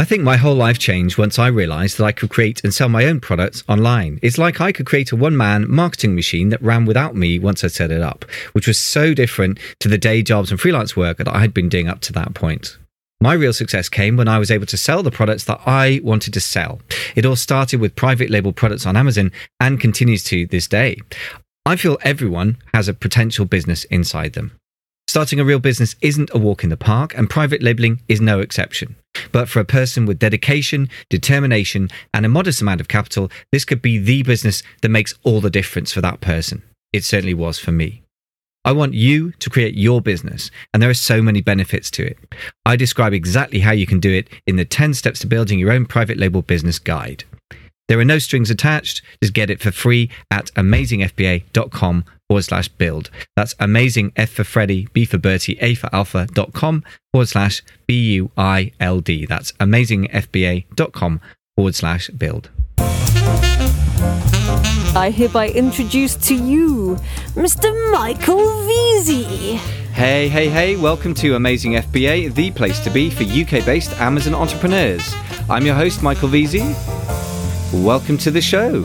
think my whole life changed once I realised that I could create and sell my own products online. It's like I could create a one-man marketing machine that ran without me once I set it up, which was so different to the day jobs and freelance work that I had been doing up to that point. My real success came when I was able to sell the products that I wanted to sell. It all started with private label products on Amazon and continues to this day. I feel everyone has a potential business inside them. Starting a real business isn't a walk in the park, and private labeling is no exception. But for a person with dedication, determination, and a modest amount of capital, this could be the business that makes all the difference for that person. It certainly was for me. I want you to create your business, and there are so many benefits to it. I describe exactly how you can do it in the 10 steps to building your own private label business guide. There are no strings attached. Just get it for free at amazingfba.com/build. That's amazing, F for Freddy, B for Bertie, A for alpha.com/BUILD. That's amazingfba.com/build. I hereby introduce to you Mr. Michael Veazey. Hey, welcome to Amazing FBA, the place to be for UK-based Amazon entrepreneurs. I'm your host, Michael Veazey. Welcome to the show.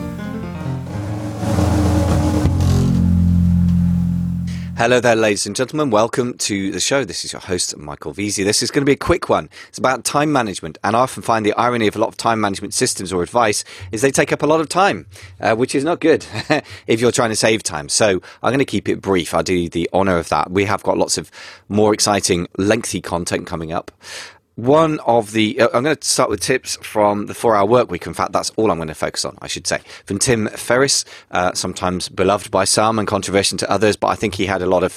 Hello there, ladies and gentlemen. Welcome to the show. This is your host, Michael Veazey. This is going to be a quick one. It's about time management. And I often find the irony of a lot of time management systems or advice is they take up a lot of time, which is not good if you're trying to save time. So I'm going to keep it brief. I'll do the honor of that. We have got lots of more exciting, lengthy content coming up. One of the, I'm going to start with tips from the 4-Hour Workweek. In fact, that's all I'm going to focus on, I should say. From Tim Ferriss, sometimes beloved by some and controversial to others, but I think he had a lot of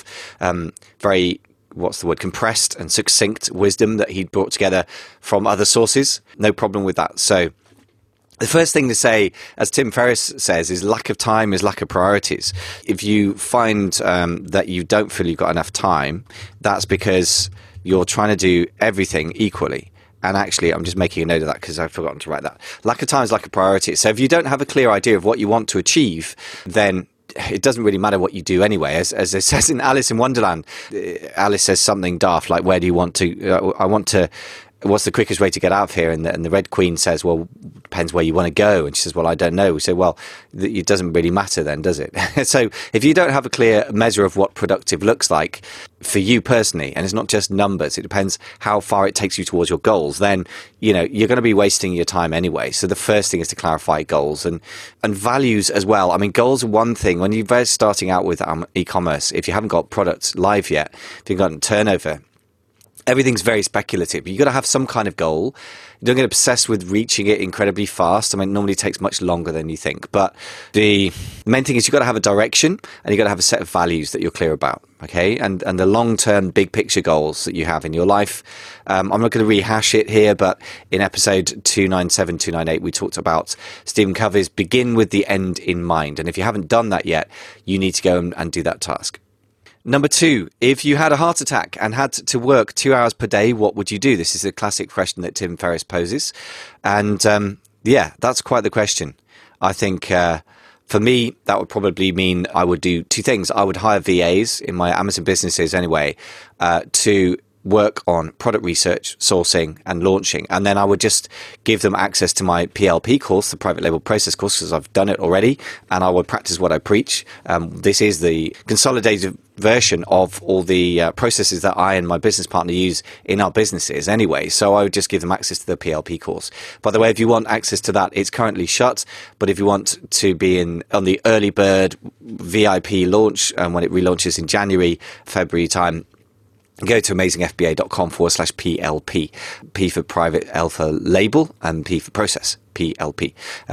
very, compressed and succinct wisdom that he'd brought together from other sources. No problem with that. So the first thing to say, as Tim Ferriss says, is lack of time is lack of priorities. If you find that you don't feel you've got enough time, that's because you're trying to do everything equally. And actually, I'm just making a note of that because I've forgotten to write that. Lack of time is lack of priority. So if you don't have a clear idea of what you want to achieve, then it doesn't really matter what you do anyway. As it says in Alice in Wonderland, Alice says something daft like, where do you want to, what's the quickest way to get out of here? And the Red Queen says, well, depends where you want to go. And she says, well, I don't know. We say, well, it doesn't really matter then, does it? So if you don't have a clear measure of what productive looks like for you personally, and it's not just numbers, it depends how far it takes you towards your goals, then, you're going to be wasting your time anyway. So the first thing is to clarify goals and values as well. I mean, goals are one thing. When you're starting out with e-commerce, if you haven't got products live yet, if you've got turnover, everything's very speculative. You've got to have some kind of goal. You don't get obsessed with reaching it incredibly fast. I mean, it normally takes much longer than you think. But the main thing is you've got to have a direction and you've got to have a set of values that you're clear about, okay? And the long-term big picture goals that you have in your life. I'm not going to rehash it here, but in episode 297, 298, we talked about Stephen Covey's begin with the end in mind. And if you haven't done that yet, you need to go and do that task. Number 2, if you had a heart attack and had to work 2 hours per day, what would you do? This is a classic question that Tim Ferriss poses. And that's quite the question. I think for me, that would probably mean I would do 2 things. I would hire VAs in my Amazon businesses anyway to work on product research, sourcing and launching. And then I would just give them access to my PLP course, the private label process course, because I've done it already. And I would practice what I preach. This is the consolidated version of all the processes that I and my business partner use in our businesses anyway. So I would just give them access to the PLP course. By the way, if you want access to that, it's currently shut. But if you want to be on the early bird VIP launch, when it relaunches in January, February time, go to amazingfba.com/PLP. P for private alpha label and P for process, PLP.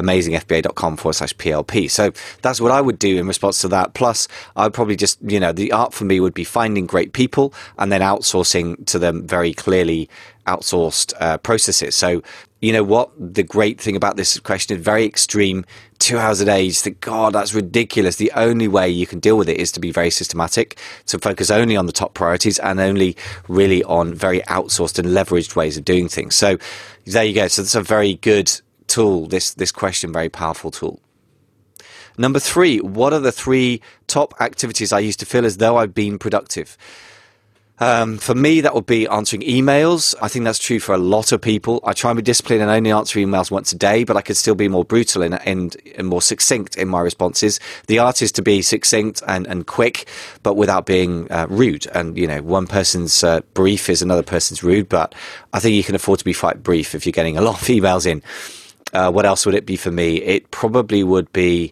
amazingfba.com/PLP. So that's what I would do in response to that. Plus, I would probably just, the art for me would be finding great people and then outsourcing to them very clearly outsourced processes. So, you know what? The great thing about this question is very extreme. 2 hours a day, you just think, God, that's ridiculous. The only way you can deal with it is to be very systematic, to focus only on the top priorities and only really on very outsourced and leveraged ways of doing things. So there you go. So that's a very good tool, this question, very powerful tool. Number 3, what are the 3 top activities I used to feel as though I've been productive? For me, that would be answering emails. I think that's true for a lot of people. I try and be disciplined and only answer emails once a day, but I could still be more brutal and more succinct in my responses. The art is to be succinct and quick, but without being rude. And, one person's brief is another person's rude, but I think you can afford to be quite brief if you're getting a lot of emails in. What else would it be for me? It probably would be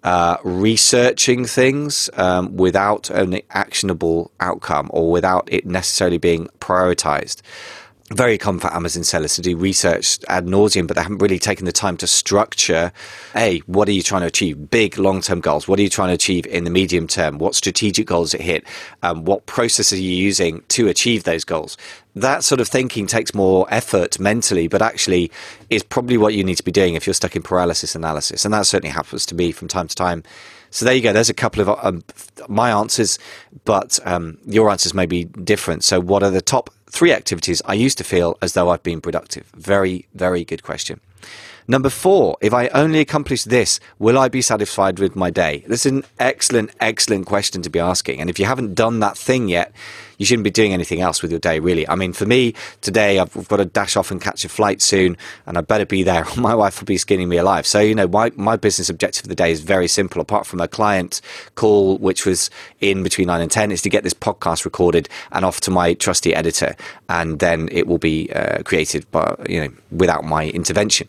researching things without an actionable outcome or without it necessarily being prioritized. Very common for Amazon sellers to do research ad nauseum, but they haven't really taken the time to structure, what are you trying to achieve? Big long-term goals. What are you trying to achieve in the medium term? What strategic goals it hit? What processes are you using to achieve those goals? That sort of thinking takes more effort mentally, but actually is probably what you need to be doing if you're stuck in paralysis analysis. And that certainly happens to me from time to time. So there you go. There's a couple of my answers, but your answers may be different. So what are the top 3 activities I used to feel as though I've been productive? Very, very good question. Number 4, if I only accomplish this, will I be satisfied with my day? This is an excellent, excellent question to be asking. And if you haven't done that thing yet, you shouldn't be doing anything else with your day, really. I mean, for me, today, I've got to dash off and catch a flight soon, and I better be there. My wife will be skinning me alive. So, my business objective for the day is very simple. Apart from a client call, which was in between 9 and 10, is to get this podcast recorded and off to my trusty editor. And then it will be created by, without my intervention.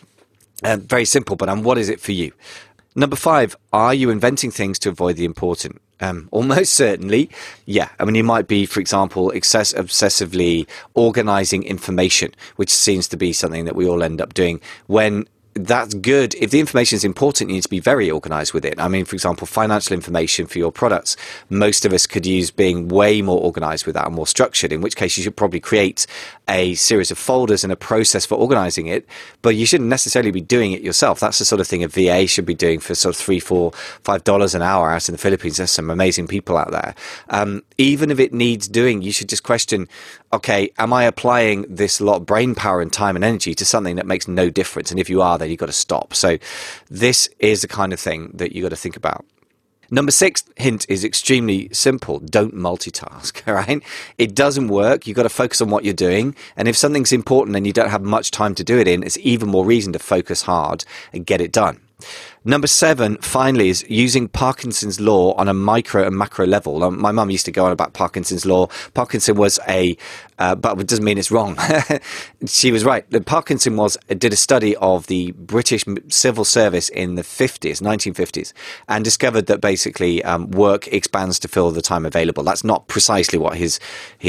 Very simple, but what is it for you? Number 5, are you inventing things to avoid the important? Almost certainly, yeah. I mean, you might be, for example, obsessively organizing information, which seems to be something that we all end up doing when that's good. If the information is important, you need to be very organized with it. I mean, for example, financial information for your products, most of us could use being way more organized with that and more structured, in which case you should probably create a series of folders and a process for organizing it, but you shouldn't necessarily be doing it yourself. That's the sort of thing a VA should be doing for sort of $3, $4, $5 an hour out in the Philippines. There's some amazing people out there. Even if it needs doing, you should just question, okay, am I applying this lot of brain power and time and energy to something that makes no difference? And if you are, then you've got to stop. So this is the kind of thing that you've got to think about. Number 6 hint is extremely simple. Don't multitask, all right? It doesn't work. You've got to focus on what you're doing. And if something's important and you don't have much time to do it in, it's even more reason to focus hard and get it done. Number 7, finally, is using Parkinson's law on a micro and macro level. My mum used to go on about Parkinson's law. Parkinson was but it doesn't mean it's wrong. She was right. Parkinson did a study of the British civil service in the 1950s, and discovered that basically work expands to fill the time available. That's not precisely what his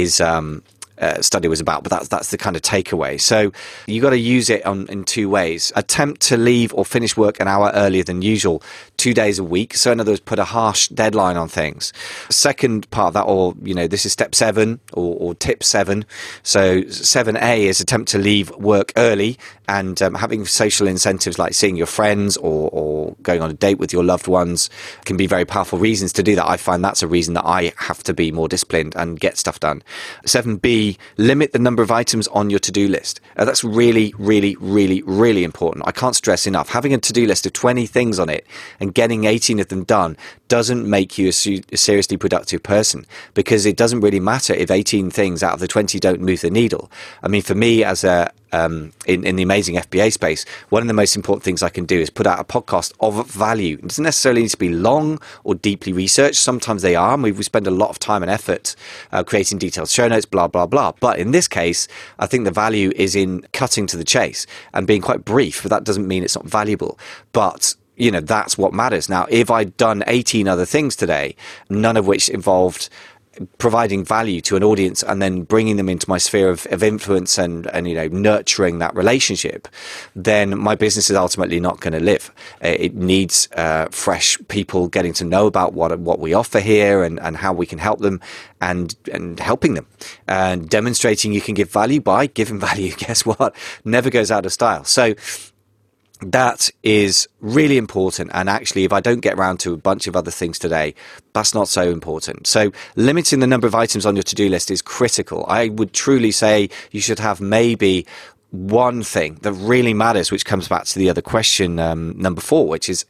study was about, but that's the kind of takeaway. So you got to use it in 2 ways. Attempt to leave or finish work an hour earlier than usual, 2 days a week. So in other words, put a harsh deadline on things. Second part of that, this is step 7 or tip 7. So 7A is attempt to leave work early, and having social incentives like seeing your friends or going on a date with your loved ones can be very powerful reasons to do that. I find that's a reason that I have to be more disciplined and get stuff done. 7B, limit the number of items on your to-do list. That's really, really, really, really important. I can't stress enough. Having a to-do list of 20 things on it and getting 18 of them done doesn't make you a seriously productive person, because it doesn't really matter if 18 things out of the 20 don't move the needle. I mean, for me, as in the amazing FBA space, one of the most important things I can do is put out a podcast of value. It doesn't necessarily need to be long or deeply researched. Sometimes they are, and we spend a lot of time and effort creating detailed show notes, blah, blah, blah. But in this case, I think the value is in cutting to the chase and being quite brief, but that doesn't mean it's not valuable. But that's what matters. Now, if I'd done 18 other things today, none of which involved providing value to an audience and then bringing them into my sphere of influence and nurturing that relationship, then my business is ultimately not going to live. It needs fresh people getting to know about what we offer here and how we can help them and helping them and demonstrating you can give value by giving value. Guess what? Never goes out of style. So that is really important. And actually, if I don't get around to a bunch of other things today, that's not so important. So limiting the number of items on your to-do list is critical. I would truly say you should have maybe one thing that really matters, which comes back to the other question, number 4, which is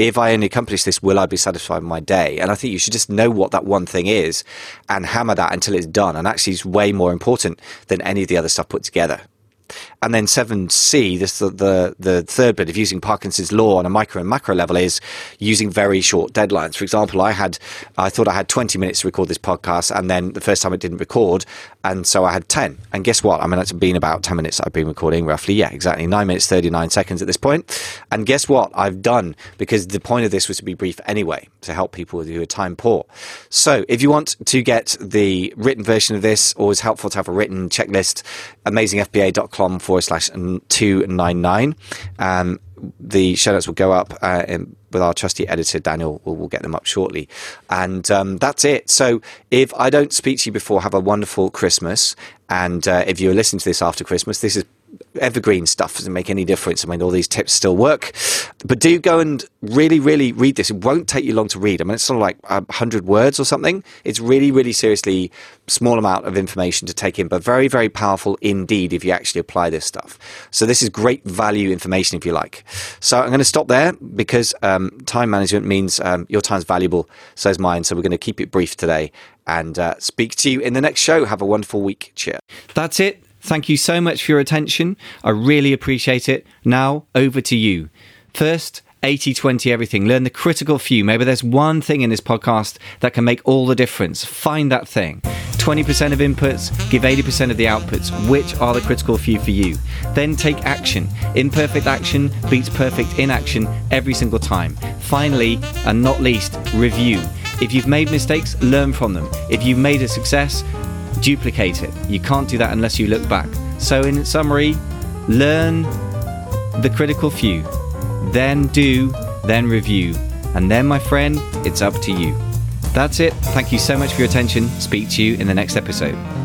if I only accomplish this, will I be satisfied with my day? And I think you should just know what that one thing is and hammer that until it's done. And actually, it's way more important than any of the other stuff put together. And then 7C, this the third bit of using Parkinson's law on a micro and macro level, is using very short deadlines. For example, I thought I had 20 minutes to record this podcast, and then the first time it didn't record, and so I had 10. And guess what? I mean, it's been about 10 minutes that I've been recording, roughly. Yeah, exactly. 9 minutes, 39 seconds at this point. And guess what? I've done, because the point of this was to be brief anyway, to help people who are time poor. So if you want to get the written version of this, always helpful to have a written checklist, amazingfba.com/299. The show notes will go up with our trusty editor, Daniel. We'll get them up shortly. And that's it. So if I don't speak to you before, have a wonderful Christmas. And if you're listening to this after Christmas, this is evergreen stuff. Doesn't make any difference. I mean, all these tips still work. But do go and really, really read this. It won't take you long to read. I mean, it's sort of like 100 words or something. It's really, really seriously small amount of information to take in, but very, very powerful indeed if you actually apply this stuff. So this is great value information if you like. So I'm going to stop there because time management means your time's valuable. So is mine. So we're going to keep it brief today and speak to you in the next show. Have a wonderful week. Cheers. That's it. Thank you so much for your attention. I really appreciate it. Now, over to you. First, 80-20 everything. Learn the critical few. Maybe there's one thing in this podcast that can make all the difference. Find that thing. 20% of inputs, give 80% of the outputs. Which are the critical few for you? Then take action. Imperfect action beats perfect inaction every single time. Finally, and not least, review. If you've made mistakes, learn from them. If you've made a success, duplicate it. You can't do that unless you look back. So in summary, learn the critical few, then do, then review. And then, my friend, it's up to you. That's it. Thank you so much for your attention. Speak to you in the next episode.